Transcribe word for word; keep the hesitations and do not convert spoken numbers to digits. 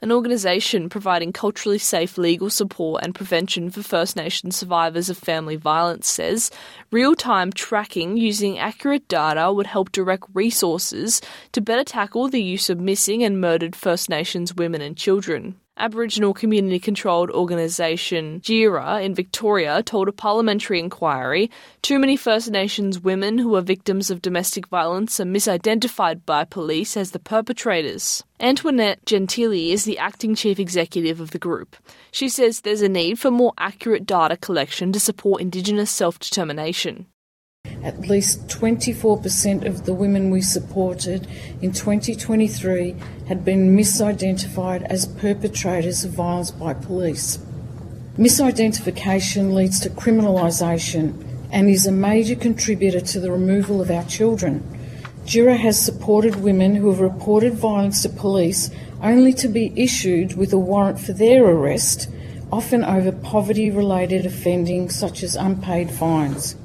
an organisation providing culturally safe legal support and prevention for First Nations survivors of family violence, says real-time tracking using accurate data would help direct resources to better tackle the use of missing and murdered First Nations women and children. Aboriginal community-controlled organisation GERA in Victoria told a parliamentary inquiry too many First Nations women who are victims of domestic violence are misidentified by police as the perpetrators. Antoinette Gentili is the acting chief executive of the group. She says there's a need for more accurate data collection to support Indigenous self-determination. At least twenty-four percent of the women we supported in twenty twenty-three had been misidentified as perpetrators of violence by police. Misidentification leads to criminalisation and is a major contributor to the removal of our children. GERA has supported women who have reported violence to police only to be issued with a warrant for their arrest, often over poverty-related offending such as unpaid fines.